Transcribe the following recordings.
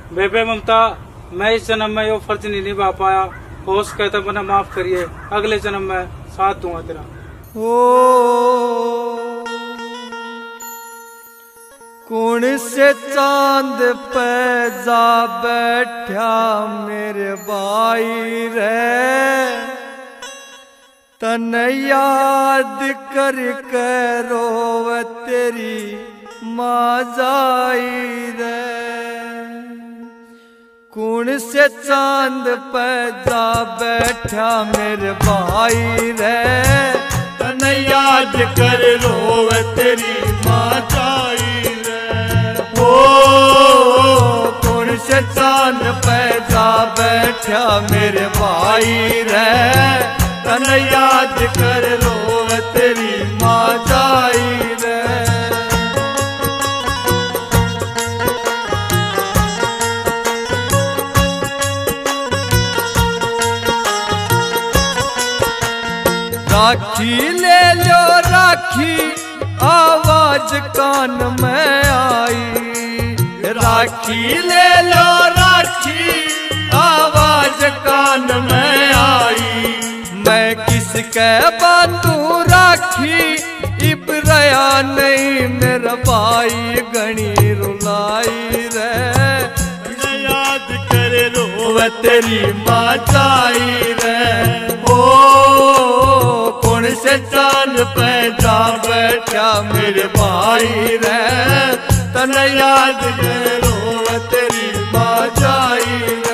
बेबे ममता, मैं इस जन्म में यो फर्ज नहीं निभा पाया, होश कहता बना माफ करिए, अगले जन्म में साथ दूंगा तेरा। ओ कौन से चांद पे जा बैठा मेरे भाई रे, तन याद कर के रोवे तेरी माँ जाई रे। कौन से चांद पे जा बैठा मेरे भाई रे, तन याद कर रोवे तेरी माँ जाई रे। ओ कौन से चांद पे जा बैठा मेरे भाई रे, तन याद कर रोवे तेरी माँ जाई रे। राखी ले लो राखी, आवाज कान में आई। राखी ले लो राखी, आवाज कान में आई। मैं किसके बांधू राखी, इब्राया नहीं मेरा भाई गणी रुलाई रे। याद कर रोवे तेरी माँ जाई रे। कौन से चांद पे जा बैठा मेरे भाई रे, तन याद करो तेरी माँ जाई रे।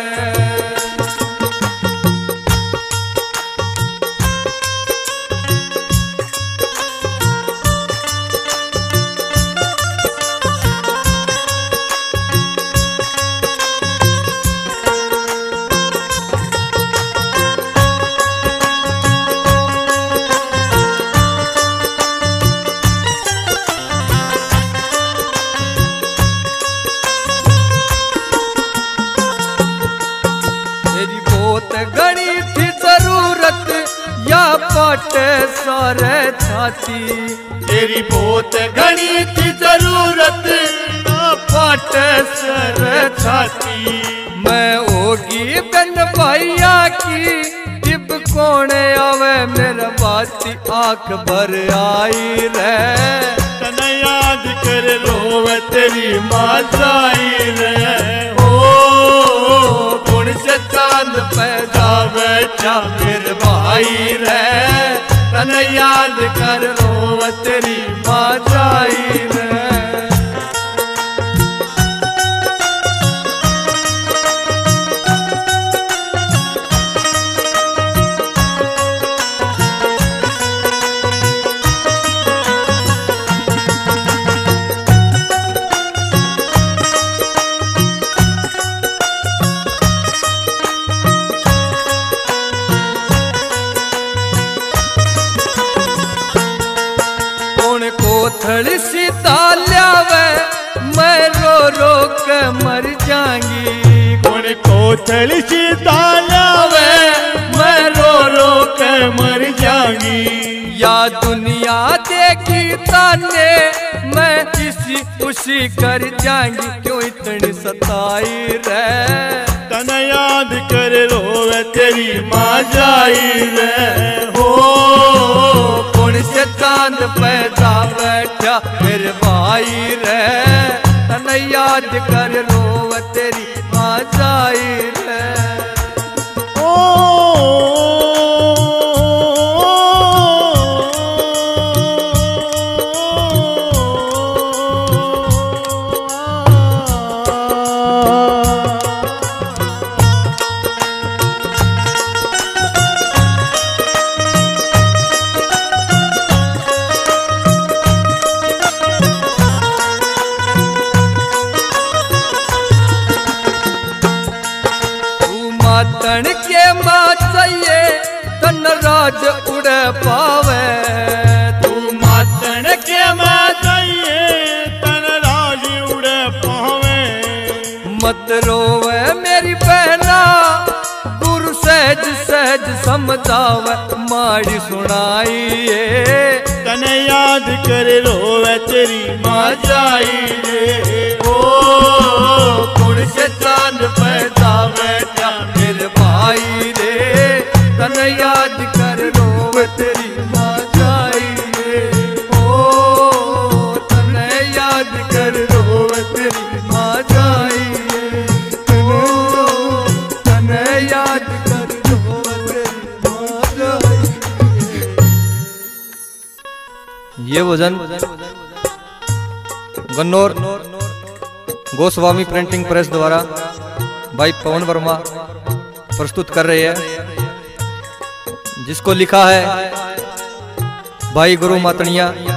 घड़ी थी जरूरत या पाटे सारे छाती, तेरी बहुत घड़ी थी जरूरत या पाटे सारे छाती। मैं होगी बन भैया की, इब कौन आवे मेरा बाती आंख भर आई रे। तन याद कर रोवे तेरी माँ जाई रे। कौन से चांद पे जा बैठा मेरे भाई रे, तन याद कर रो तेरी माँ जाई रे। कोथड़ी सीता ल्यावे, मैं रो रो के मर जाऊंगी। कौन कोथड़ी सीता ल्यावे, मैं रो रो के मर जाऊंगी। या दुनिया देखी ताने, मैं किसी उसी कर जाऊंगी। क्यों इतनी सताई रे, तन याद कर रोवे तेरी माँ जाई रे। कौन से चांद पे जा बैठा मेरे भाई रे, तन याद कर रो तेरी माँ जाई रे। तन के माँ चाहिए तन राज उड़ पावे। तू मातन के माँ चाहिए तन राज उड़ पावे। मत रोवे मेरी बहना, गुरु सहज सहज समझावे माड़ी सुनाइए। तन याद कर रोवे तेरी माँ जाई रे। कौन से चांद ये भजन गन्नौर गोस्वामी प्रिंटिंग प्रेस द्वारा भाई पवन वर्मा प्रस्तुत कर रहे हैं, जिसको लिखा है भाई गुरु मातनिया।